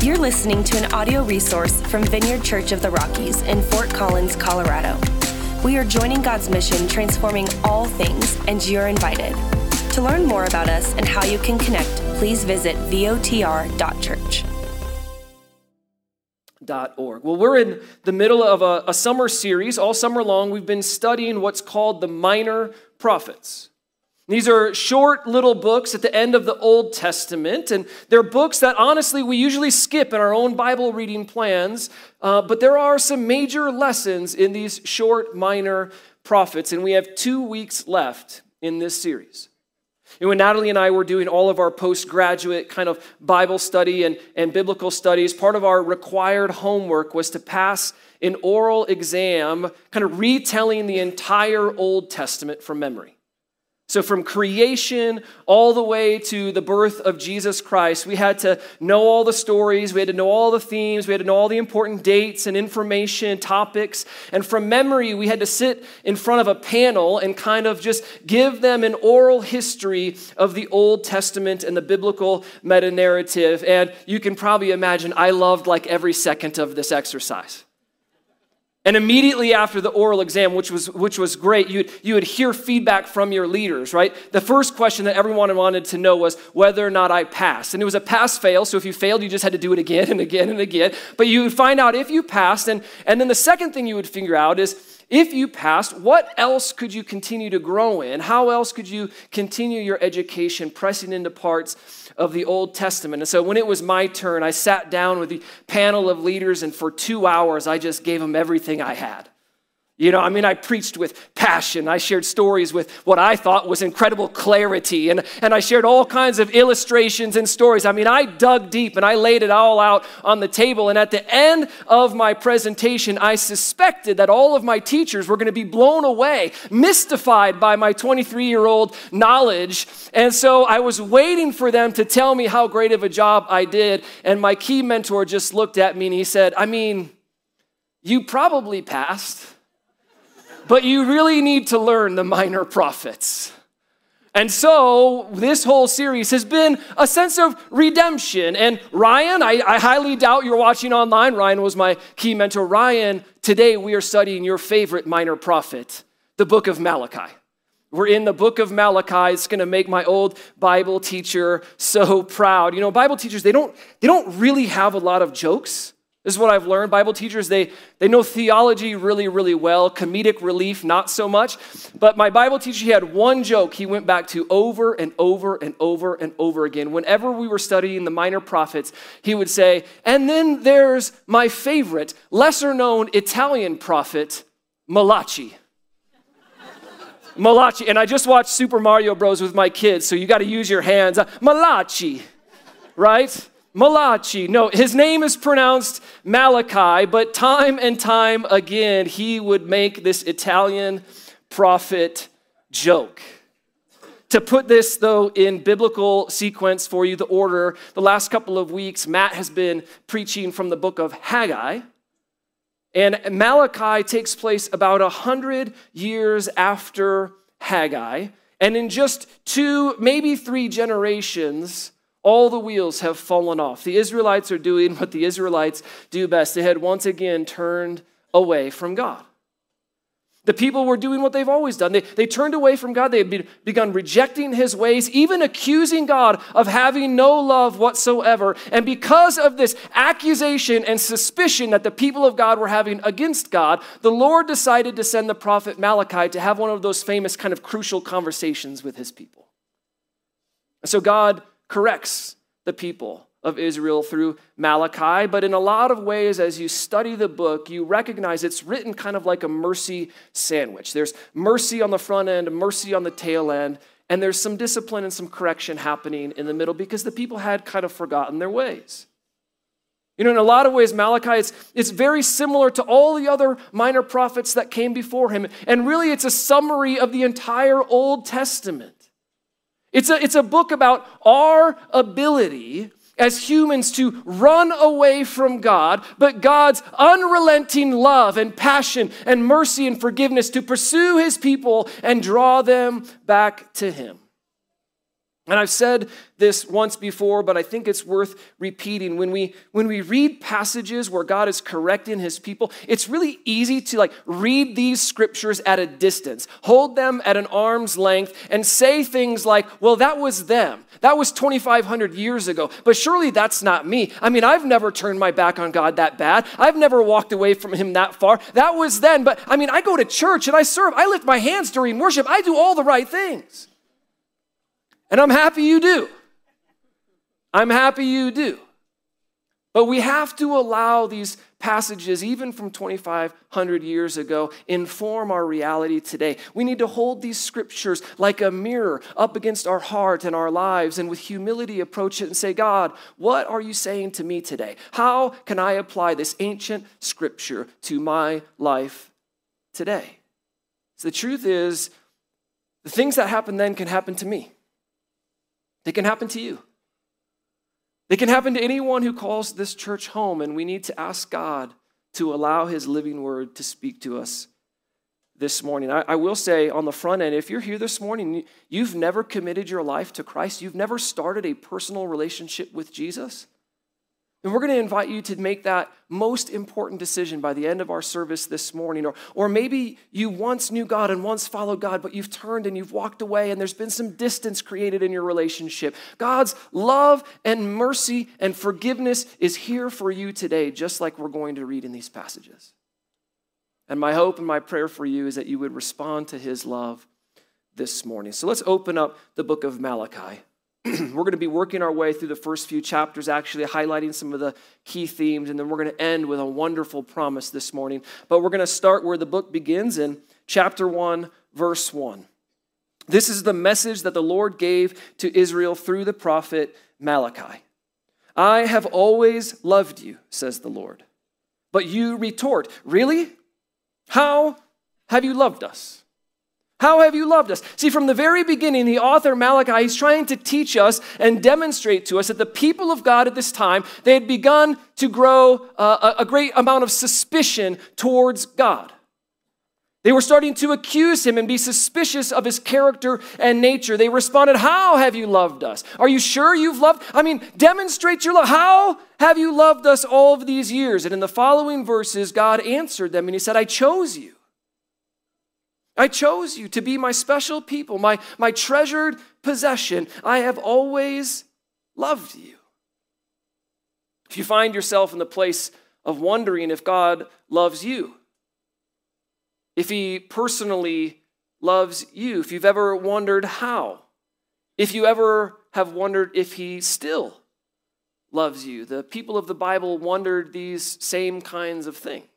You're listening to an audio resource from Vineyard Church of the Rockies in Fort Collins, Colorado. We are joining God's mission, transforming all things, and you're invited. To learn more about us and how you can connect, please visit votr.church. Well, we're in the middle of a summer series. All summer long, we've been studying what's called the Minor Prophets. These are short little books at the end of the Old Testament, and they're books that honestly we usually skip in our own Bible reading plans, but there are some major lessons in these short minor prophets, and we have 2 weeks left in this series. And when Natalie and I were doing all of our postgraduate kind of Bible study and biblical studies, part of our required homework was to pass an oral exam, kind of retelling the entire Old Testament from memory. So from creation all the way to the birth of Jesus Christ, we had to know all the stories, we had to know all the themes, we had to know all the important dates and information, topics, and from memory, we had to sit in front of a panel and kind of just give them an oral history of the Old Testament and the biblical meta-narrative. And you can probably imagine I loved like every second of this exercise. And immediately after the oral exam, which was great, you would hear feedback from your leaders, right? The first question that everyone wanted to know was whether or not I passed. And it was a pass-fail, so if you failed, you just had to do it again and again and again. But you would find out if you passed, and then the second thing you would figure out is, if you passed, what else could you continue to grow in? How else could you continue your education, pressing into parts of the Old Testament? And so when it was my turn, I sat down with the panel of leaders, and for 2 hours, I just gave them everything I had. I preached with passion. I shared stories with what I thought was incredible clarity, and I shared all kinds of illustrations and stories. I dug deep, and I laid it all out on the table, and at the end of my presentation, I suspected that all of my teachers were going to be blown away, mystified by my 23-year-old knowledge, and so I was waiting for them to tell me how great of a job I did, and my key mentor just looked at me, and he said, you probably passed, but you really need to learn the minor prophets. And so this whole series has been a sense of redemption. And Ryan, I highly doubt you're watching online. Ryan was my key mentor. Ryan, today we are studying your favorite minor prophet, the book of Malachi. We're in the book of Malachi. It's going to make my old Bible teacher so proud. Bible teachers, they don't really have a lot of jokes. This is what I've learned. Bible teachers, they know theology really, really well. Comedic relief, not so much. But my Bible teacher, he had one joke he went back to over and over and over and over again. Whenever we were studying the minor prophets, he would say, and then there's my favorite, lesser-known Italian prophet, Malachi. Malachi. And I just watched Super Mario Bros. With my kids, so you got to use your hands. Malachi, right? Malachi. No, his name is pronounced Malachi, but time and time again, he would make this Italian prophet joke. To put this, though, in biblical sequence for you, the order, the last couple of weeks, Matt has been preaching from the book of Haggai, and Malachi takes place about 100 years after Haggai, and in just 2, maybe 3 generations, all the wheels have fallen off. The Israelites are doing what the Israelites do best. They had once again turned away from God. The people were doing what they've always done. They turned away from God. They had begun rejecting his ways, even accusing God of having no love whatsoever. And because of this accusation and suspicion that the people of God were having against God, the Lord decided to send the prophet Malachi to have one of those famous kind of crucial conversations with his people. And so God corrects the people of Israel through Malachi, but in a lot of ways, as you study the book, you recognize it's written kind of like a mercy sandwich. There's mercy on the front end, mercy on the tail end, and there's some discipline and some correction happening in the middle because the people had kind of forgotten their ways. In a lot of ways, Malachi, it's very similar to all the other minor prophets that came before him, and really it's a summary of the entire Old Testament. It's a book about our ability as humans to run away from God, but God's unrelenting love and passion and mercy and forgiveness to pursue his people and draw them back to him. And I've said this once before, but I think it's worth repeating. When we read passages where God is correcting his people, it's really easy to read these scriptures at a distance, hold them at an arm's length, and say things like, well, that was them. That was 2,500 years ago, but surely that's not me. I mean, I've never turned my back on God that bad. I've never walked away from him that far. That was then, but I mean, I go to church and I serve. I lift my hands during worship. I do all the right things. And I'm happy you do. I'm happy you do. But we have to allow these passages, even from 2,500 years ago, inform our reality today. We need to hold these scriptures like a mirror up against our heart and our lives, and with humility approach it and say, God, what are you saying to me today? How can I apply this ancient scripture to my life today? So the truth is, the things that happen then can happen to me. They can happen to you. They can happen to anyone who calls this church home, and we need to ask God to allow his living word to speak to us this morning. I will say on the front end, if you're here this morning, you've never committed your life to Christ, you've never started a personal relationship with Jesus, and we're going to invite you to make that most important decision by the end of our service this morning. Or maybe you once knew God and once followed God, but you've turned and you've walked away and there's been some distance created in your relationship. God's love and mercy and forgiveness is here for you today, just like we're going to read in these passages. And my hope and my prayer for you is that you would respond to his love this morning. So let's open up the book of Malachi. We're going to be working our way through the first few chapters, actually highlighting some of the key themes, and then we're going to end with a wonderful promise this morning. But we're going to start where the book begins in chapter 1, verse 1. This is the message that the Lord gave to Israel through the prophet Malachi. I have always loved you, says the Lord. But you retort, really? How have you loved us? How have you loved us? See, from the very beginning, the author Malachi, he's trying to teach us and demonstrate to us that the people of God at this time, they had begun to grow a great amount of suspicion towards God. They were starting to accuse him and be suspicious of his character and nature. They responded, how have you loved us? Are you sure you've loved? Demonstrate your love. How have you loved us all of these years? And in the following verses, God answered them and he said, I chose you. I chose you to be my special people, my treasured possession. I have always loved you. If you find yourself in the place of wondering if God loves you, if he personally loves you, if you've ever wondered how, if you ever have wondered if he still loves you, the people of the Bible wondered these same kinds of things.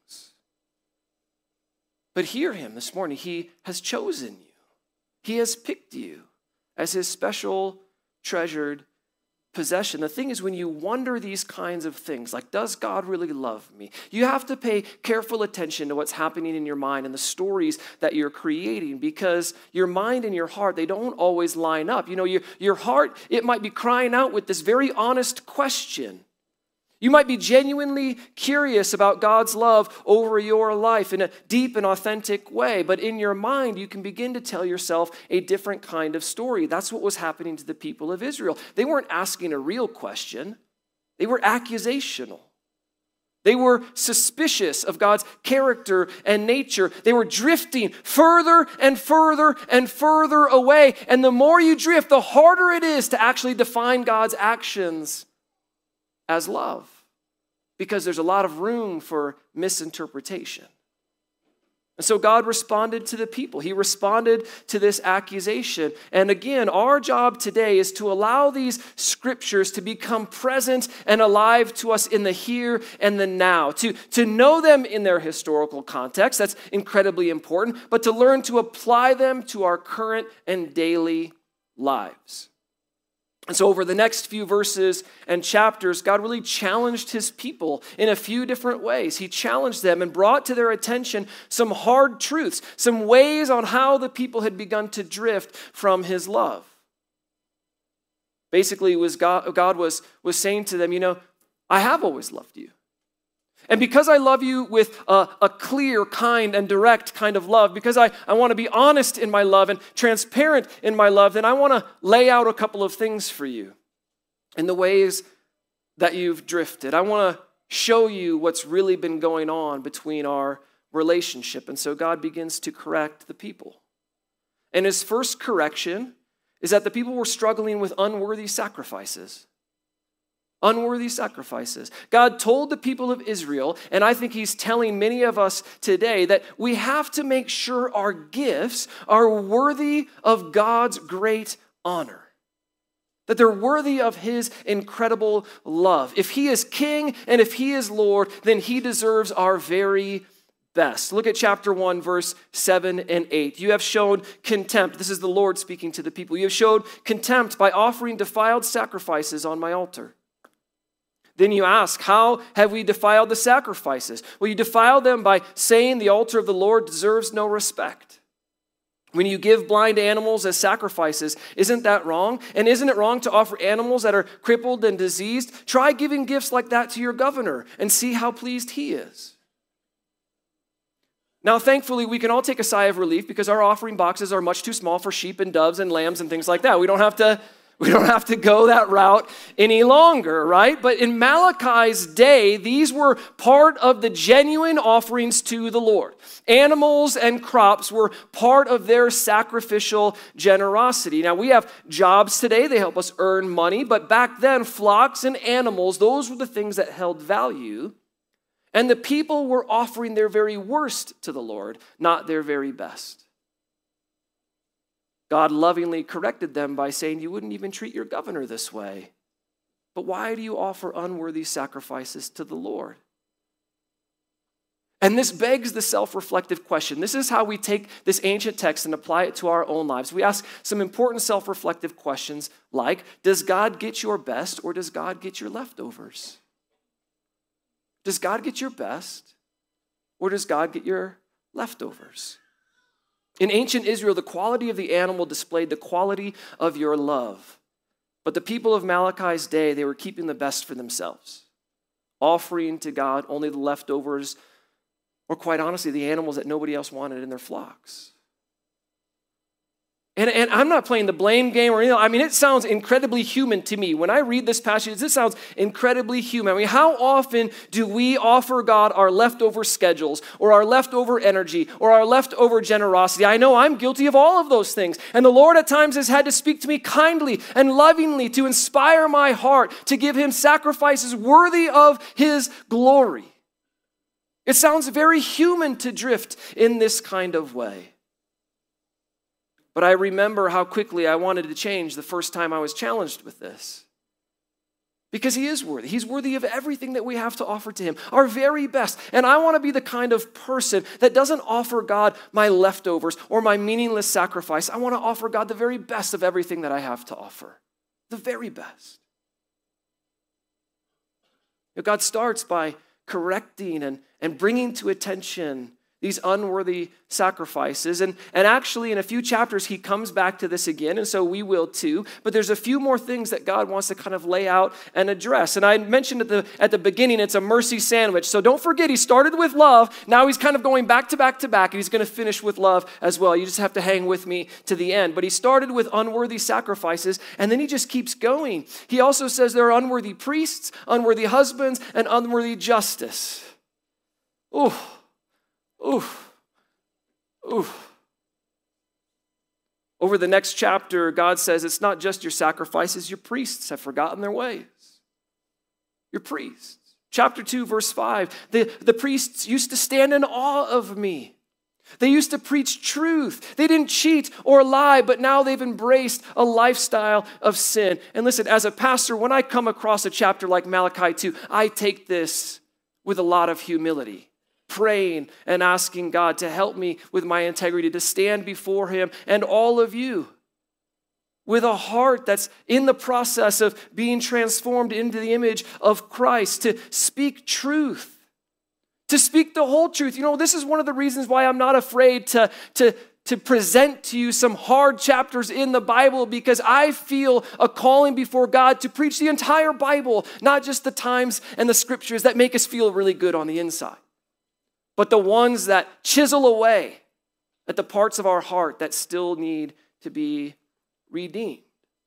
But hear him this morning. He has chosen you. He has picked you as his special, treasured possession. The thing is, when you wonder these kinds of things, like, does God really love me? You have to pay careful attention to what's happening in your mind and the stories that you're creating, because your mind and your heart, they don't always line up. You know, your heart, it might be crying out with this very honest question. You might be genuinely curious about God's love over your life in a deep and authentic way, but in your mind, you can begin to tell yourself a different kind of story. That's what was happening to the people of Israel. They weren't asking a real question. They were accusational. They were suspicious of God's character and nature. They were drifting further and further and further away. And the more you drift, the harder it is to actually define God's actions as love, because there's a lot of room for misinterpretation. And so God responded to the people. He responded to this accusation. And again, our job today is to allow these scriptures to become present and alive to us in the here and the now, to know them in their historical context. That's incredibly important, but to learn to apply them to our current and daily lives. And so over the next few verses and chapters, God really challenged his people in a few different ways. He challenged them and brought to their attention some hard truths, some ways on how the people had begun to drift from his love. Basically, God was saying to them, I have always loved you. And because I love you with a clear, kind, and direct kind of love, because I want to be honest in my love and transparent in my love, then I want to lay out a couple of things for you in the ways that you've drifted. I want to show you what's really been going on between our relationship. And so God begins to correct the people. And his first correction is that the people were struggling with unworthy sacrifices. Unworthy sacrifices. God told the people of Israel, and I think he's telling many of us today, that we have to make sure our gifts are worthy of God's great honor. That they're worthy of his incredible love. If he is king and if he is Lord, then he deserves our very best. Look at chapter 1, verse 7 and 8. You have shown contempt. This is the Lord speaking to the people. You have showed contempt by offering defiled sacrifices on my altar. Then you ask, how have we defiled the sacrifices? Well, you defile them by saying the altar of the Lord deserves no respect. When you give blind animals as sacrifices, isn't that wrong? And isn't it wrong to offer animals that are crippled and diseased? Try giving gifts like that to your governor and see how pleased he is. Now, thankfully, we can all take a sigh of relief because our offering boxes are much too small for sheep and doves and lambs and things like that. We don't have to go that route any longer, right? But in Malachi's day, these were part of the genuine offerings to the Lord. Animals and crops were part of their sacrificial generosity. Now, we have jobs today. They help us earn money. But back then, flocks and animals, those were the things that held value. And the people were offering their very worst to the Lord, not their very best. God lovingly corrected them by saying, you wouldn't even treat your governor this way. But why do you offer unworthy sacrifices to the Lord? And this begs the self-reflective question. This is how we take this ancient text and apply it to our own lives. We ask some important self-reflective questions like, does God get your best or does God get your leftovers? Does God get your best or does God get your leftovers? In ancient Israel, the quality of the animal displayed the quality of your love. But the people of Malachi's day, they were keeping the best for themselves, offering to God only the leftovers, or quite honestly, the animals that nobody else wanted in their flocks. And I'm not playing the blame game or anything. I mean, it sounds incredibly human to me. When I read this passage, this sounds incredibly human. I mean, how often do we offer God our leftover schedules or our leftover energy or our leftover generosity? I know I'm guilty of all of those things. And the Lord at times has had to speak to me kindly and lovingly to inspire my heart to give him sacrifices worthy of his glory. It sounds very human to drift in this kind of way. But I remember how quickly I wanted to change the first time I was challenged with this. Because he is worthy. He's worthy of everything that we have to offer to him, our very best. And I want to be the kind of person that doesn't offer God my leftovers or my meaningless sacrifice. I want to offer God the very best of everything that I have to offer. The very best. God starts by correcting and bringing to attention these unworthy sacrifices. And actually, in a few chapters, he comes back to this again, and so we will too. But there's a few more things that God wants to kind of lay out and address. And I mentioned at the beginning, it's a mercy sandwich. So don't forget, he started with love. Now he's kind of going back to back to back, and he's going to finish with love as well. You just have to hang with me to the end. But he started with unworthy sacrifices, and then he just keeps going. He also says there are unworthy priests, unworthy husbands, and unworthy justice. Oof. Oof. Oof. Over the next chapter, God says it's not just your sacrifices, your priests have forgotten their ways. Your priests. Chapter 2, verse 5, the priests used to stand in awe of me. They used to preach truth. They didn't cheat or lie, but now they've embraced a lifestyle of sin. And listen, as a pastor, when I come across a chapter like Malachi 2, I take this with a lot of humility. Praying and asking God to help me with my integrity, to stand before him and all of you with a heart that's in the process of being transformed into the image of Christ, to speak truth, to speak the whole truth. You know, this is one of the reasons why I'm not afraid to to present to you some hard chapters in the Bible because I feel a calling before God to preach the entire Bible, not just the times and the scriptures that make us feel really good on the inside, but the ones that chisel away at the parts of our heart that still need to be redeemed.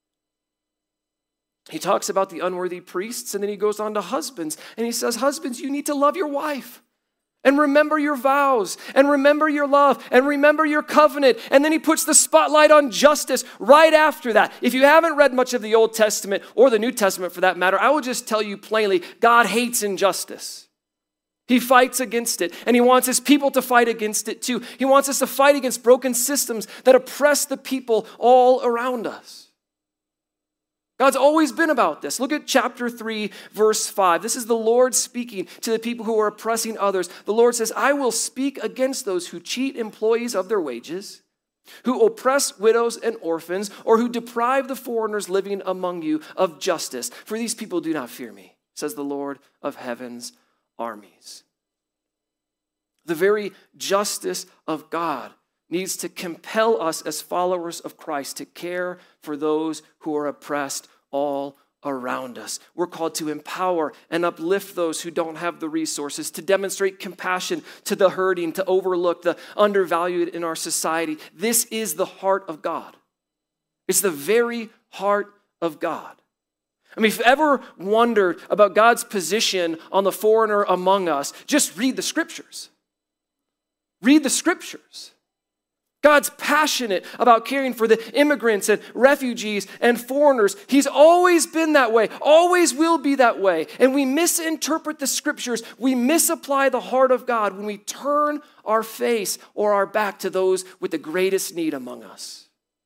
He talks about the unworthy priests, and then he goes on to husbands, and he says, husbands, you need to love your wife. And remember your vows, and remember your love, and remember your covenant. And then he puts the spotlight on justice right after that. If you haven't read much of the Old Testament, or the New Testament for that matter, I will just tell you plainly, God hates injustice. He fights against it, and he wants his people to fight against it too. He wants us to fight against broken systems that oppress the people all around us. God's always been about this. Look at chapter 3, verse 5. This is the Lord speaking to the people who are oppressing others. The Lord says, I will speak against those who cheat employees of their wages, who oppress widows and orphans, or who deprive the foreigners living among you of justice. For these people do not fear me, says the Lord of heaven's armies. The very justice of God needs to compel us as followers of Christ to care for those who are oppressed all around us. We're called to empower and uplift those who don't have the resources, to demonstrate compassion to the hurting, to overlook the undervalued in our society. This is the heart of God. It's the very heart of God. I mean, if you've ever wondered about God's position on the foreigner among us, just read the scriptures. Read the scriptures. God's passionate about caring for the immigrants and refugees and foreigners. He's always been that way, always will be that way. And we misinterpret the scriptures. We misapply the heart of God when we turn our face or our back to those with the greatest need among us.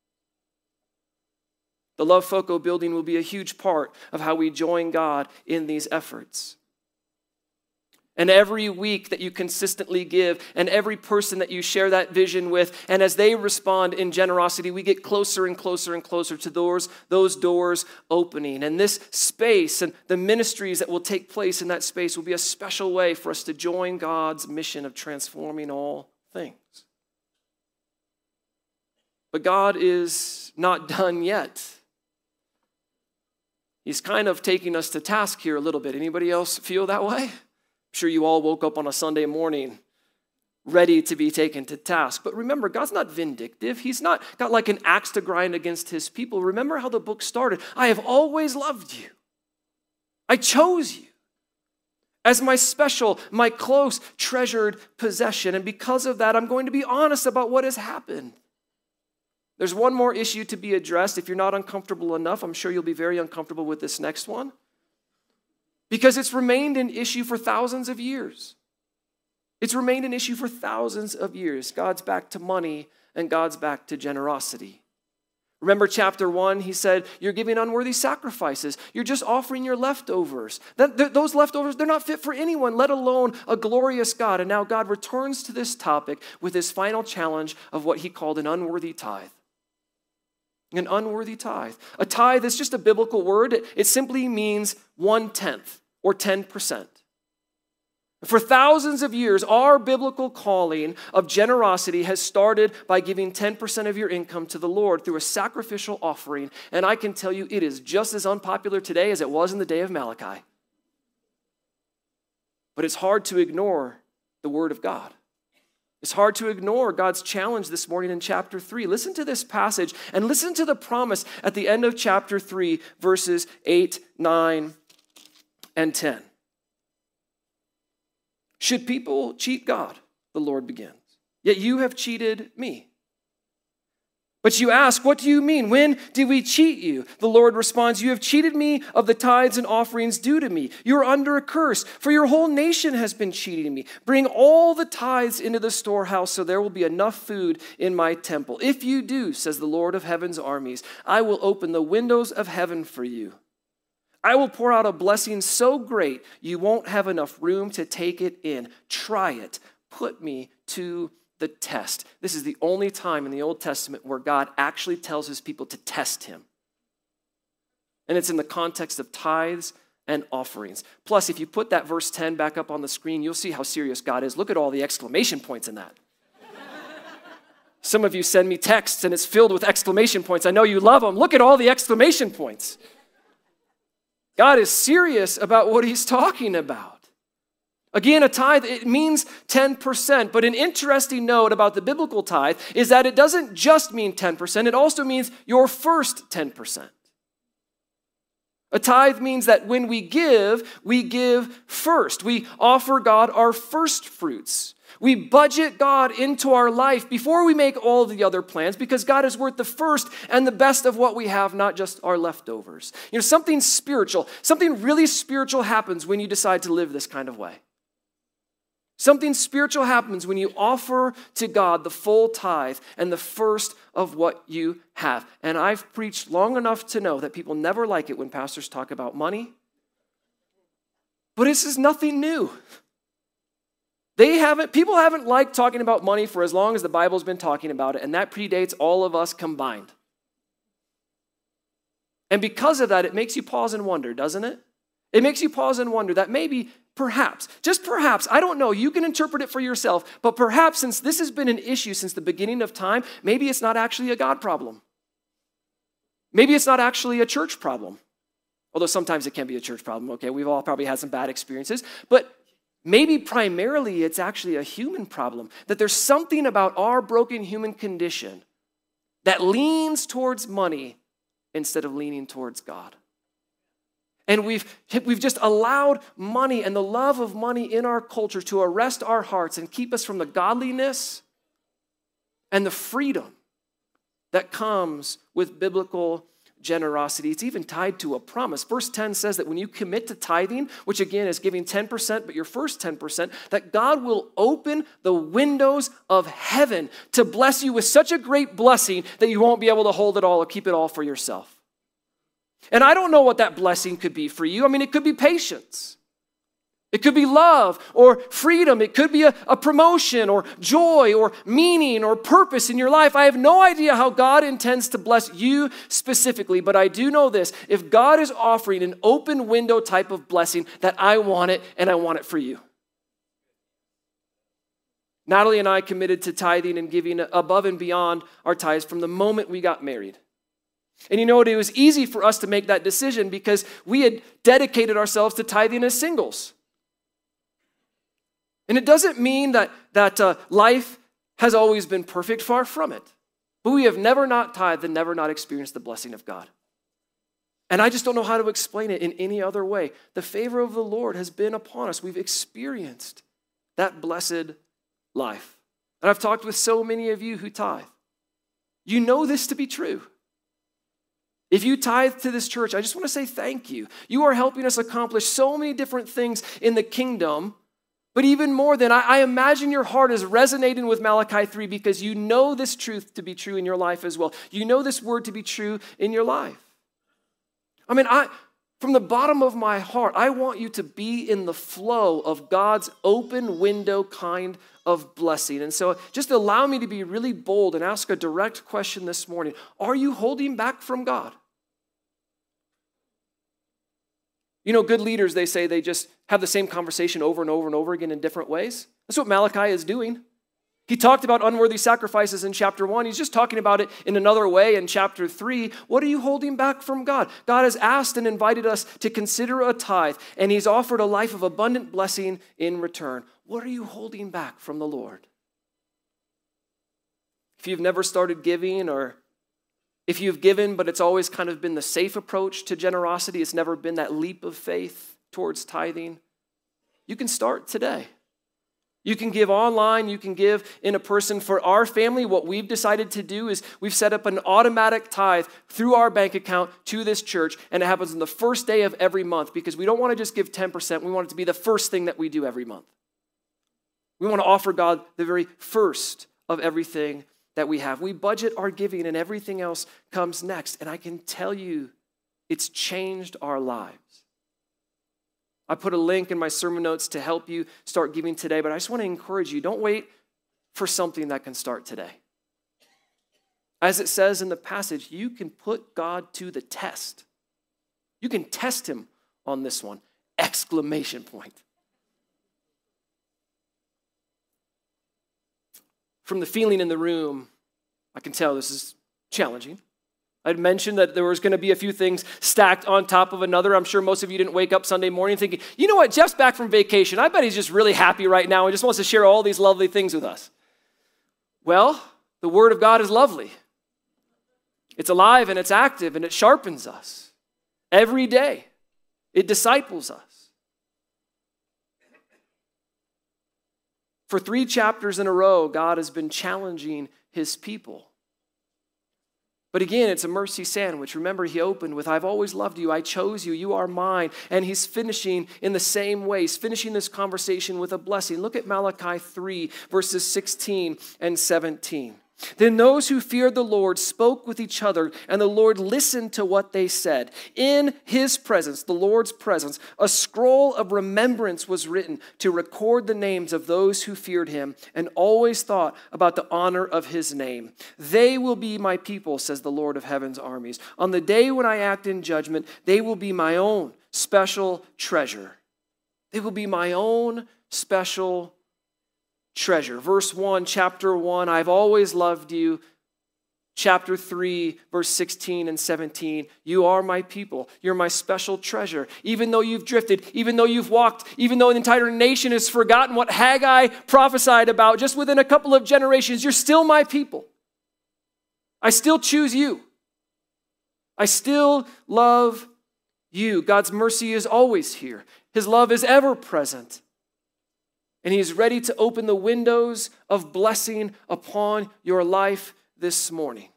The Love Foco building will be a huge part of how we join God in these efforts. And every week that you consistently give, and every person that you share that vision with, and as they respond in generosity, we get closer and closer and closer to those doors opening. And this space and the ministries that will take place in that space will be a special way for us to join God's mission of transforming all things. But God is not done yet. He's kind of taking us to task here a little bit. Anybody else feel that way? I'm sure you all woke up on a Sunday morning ready to be taken to task. But remember, God's not vindictive. He's not got like an axe to grind against his people. Remember how the book started. I have always loved you. I chose you as my special, my close, treasured possession. And because of that, I'm going to be honest about what has happened. There's one more issue to be addressed. If you're not uncomfortable enough, I'm sure you'll be very uncomfortable with this next one. Because it's remained an issue for thousands of years. It's remained an issue for thousands of years. God's back to money and God's back to generosity. Remember chapter 1, he said, you're giving unworthy sacrifices. You're just offering your leftovers. Those leftovers, they're not fit for anyone, let alone a glorious God. And now God returns to this topic with his final challenge of what he called an unworthy tithe. An unworthy tithe. A tithe is just a biblical word. It simply means 1/10 or 10%. For thousands of years, our biblical calling of generosity has started by giving 10% of your income to the Lord through a sacrificial offering. And I can tell you it is just as unpopular today as it was in the day of Malachi. But it's hard to ignore the word of God. It's hard to ignore God's challenge this morning in chapter 3. Listen to this passage and listen to the promise at the end of chapter 3, verses 8, 9, and 10. Should people cheat God? The Lord begins. Yet you have cheated me. But you ask, what do you mean? When did we cheat you? The Lord responds, you have cheated me of the tithes and offerings due to me. You are under a curse, for your whole nation has been cheating me. Bring all the tithes into the storehouse, so there will be enough food in my temple. If you do, says the Lord of heaven's armies, I will open the windows of heaven for you. I will pour out a blessing so great you won't have enough room to take it in. Try it. Put me to the test. This is the only time in the Old Testament where God actually tells his people to test him. And it's in the context of tithes and offerings. Plus, if you put that verse 10 back up on the screen, you'll see how serious God is. Look at all the exclamation points in that. Some of you send me texts and it's filled with exclamation points. I know you love them. Look at all the exclamation points. God is serious about what he's talking about. Again, a tithe, it means 10%, but an interesting note about the biblical tithe is that it doesn't just mean 10%, it also means your first 10%. A tithe means that when we give first. We offer God our first fruits. We budget God into our life before we make all of the other plans because God is worth the first and the best of what we have, not just our leftovers. You know, something spiritual, something really spiritual happens when you decide to live this kind of way. Something spiritual happens when you offer to God the full tithe and the first of what you have. And I've preached long enough to know that people never like it when pastors talk about money. But this is nothing new. People haven't liked talking about money for as long as the Bible's been talking about it, and that predates all of us combined. And because of that, it makes you pause and wonder, doesn't it? It makes you pause and wonder that maybe, perhaps, just perhaps, I don't know, you can interpret it for yourself, but perhaps since this has been an issue since the beginning of time, maybe it's not actually a God problem. Maybe it's not actually a church problem. Although sometimes it can be a church problem, okay? We've all probably had some bad experiences, but maybe primarily it's actually a human problem, that there's something about our broken human condition that leans towards money instead of leaning towards God. And we've just allowed money and the love of money in our culture to arrest our hearts and keep us from the godliness and the freedom that comes with biblical generosity. It's even tied to a promise. Verse 10 says that when you commit to tithing, which again is giving 10%, but your first 10%, that God will open the windows of heaven to bless you with such a great blessing that you won't be able to hold it all or keep it all for yourself. And I don't know what that blessing could be for you. I mean, it could be patience. It could be love or freedom. It could be a promotion or joy or meaning or purpose in your life. I have no idea how God intends to bless you specifically, but I do know this. If God is offering an open window type of blessing, that I want it and I want it for you. Natalie and I committed to tithing and giving above and beyond our tithes from the moment we got married. And you know what? It was easy for us to make that decision because we had dedicated ourselves to tithing as singles. And it doesn't mean that life has always been perfect, far from it. But we have never not tithed and never not experienced the blessing of God. And I just don't know how to explain it in any other way. The favor of the Lord has been upon us. We've experienced that blessed life. And I've talked with so many of you who tithe. You know this to be true. If you tithe to this church, I just want to say thank you. You are helping us accomplish so many different things in the kingdom. But even more than, I imagine your heart is resonating with Malachi 3 because you know this truth to be true in your life as well. You know this word to be true in your life. I mean, from the bottom of my heart, I want you to be in the flow of God's open window kind of blessing. And so just allow me to be really bold and ask a direct question this morning. Are you holding back from God? You know, good leaders, they say they just have the same conversation over and over and over again in different ways. That's what Malachi is doing. He talked about unworthy sacrifices in chapter 1. He's just talking about it in another way in chapter 3. What are you holding back from God? God has asked and invited us to consider a tithe, and he's offered a life of abundant blessing in return. What are you holding back from the Lord? If you've never started giving, or if you've given, but it's always kind of been the safe approach to generosity, it's never been that leap of faith towards tithing, you can start today. You can give online, you can give in a person. For our family, what we've decided to do is we've set up an automatic tithe through our bank account to this church, and it happens on the first day of every month because we don't want to just give 10%. We want it to be the first thing that we do every month. We want to offer God the very first of everything that we have. We budget our giving and everything else comes next. And I can tell you, it's changed our lives. I put a link in my sermon notes to help you start giving today, but I just want to encourage you, don't wait for something that can start today. As it says in the passage, you can put God to the test. You can test him on this one! Exclamation point. From the feeling in the room, I can tell this is challenging. I'd mentioned that there was going to be a few things stacked on top of another. I'm sure most of you didn't wake up Sunday morning thinking, you know what, Jeff's back from vacation. I bet he's just really happy right now and just wants to share all these lovely things with us. Well, the Word of God is lovely. It's alive and it's active and it sharpens us every day. It disciples us. For 3 chapters in a row, God has been challenging his people. But again, it's a mercy sandwich. Remember, he opened with, I've always loved you. I chose you. You are mine. And he's finishing in the same way. He's finishing this conversation with a blessing. Look at Malachi 3, verses 16 and 17. Then those who feared the Lord spoke with each other, and the Lord listened to what they said. In his presence, the Lord's presence, a scroll of remembrance was written to record the names of those who feared him and always thought about the honor of his name. They will be my people, says the Lord of heaven's armies. On the day when I act in judgment, they will be my own special treasure. They will be my own special treasure. Verse 1, chapter 1, I've always loved you. Chapter 3, verse 16 and 17, you are my people. You're my special treasure. Even though you've drifted, even though you've walked, even though an entire nation has forgotten what Haggai prophesied about just within a couple of generations, you're still my people. I still choose you. I still love you. God's mercy is always here. His love is ever present. And he's ready to open the windows of blessing upon your life this morning.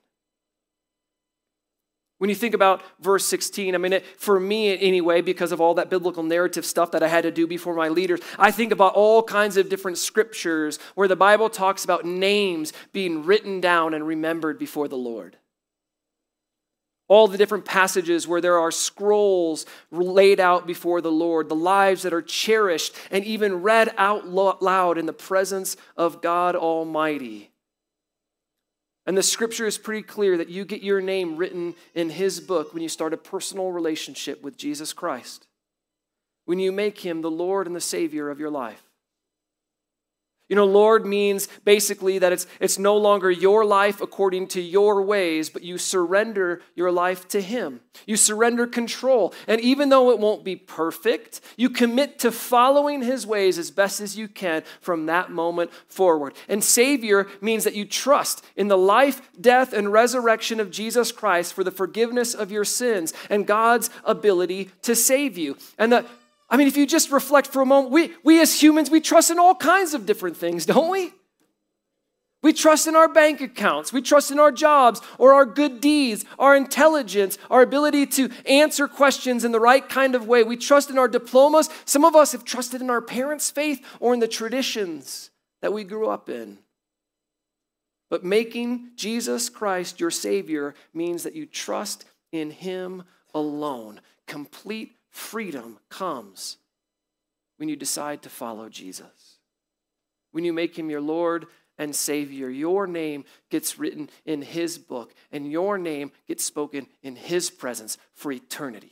When you think about verse 16, for me anyway, because of all that biblical narrative stuff that I had to do before my leaders, I think about all kinds of different scriptures where the Bible talks about names being written down and remembered before the Lord. All the different passages where there are scrolls laid out before the Lord, the lives that are cherished and even read out loud in the presence of God Almighty. And the scripture is pretty clear that you get your name written in his book when you start a personal relationship with Jesus Christ, when you make him the Lord and the Savior of your life. You know, Lord means basically that it's no longer your life according to your ways, but you surrender your life to him. You surrender control. And even though it won't be perfect, you commit to following his ways as best as you can from that moment forward. And Savior means that you trust in the life, death, and resurrection of Jesus Christ for the forgiveness of your sins and God's ability to save you. And if you just reflect for a moment, we as humans, we trust in all kinds of different things, don't we? We trust in our bank accounts. We trust in our jobs or our good deeds, our intelligence, our ability to answer questions in the right kind of way. We trust in our diplomas. Some of us have trusted in our parents' faith or in the traditions that we grew up in. But making Jesus Christ your Savior means that you trust in him alone. Complete freedom comes when you decide to follow Jesus. When you make him your Lord and Savior, your name gets written in his book and your name gets spoken in his presence for eternity.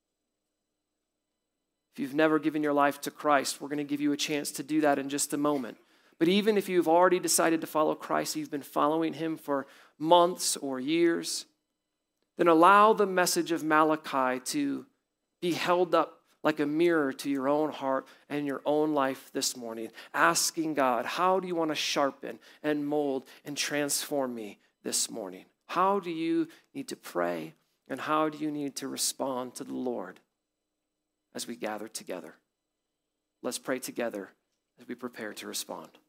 If you've never given your life to Christ, we're going to give you a chance to do that in just a moment. But even if you've already decided to follow Christ, you've been following him for months or years, then allow the message of Malachi to be held up like a mirror to your own heart and your own life this morning, asking God, how do you want to sharpen and mold and transform me this morning? How do you need to pray and how do you need to respond to the Lord as we gather together? Let's pray together as we prepare to respond.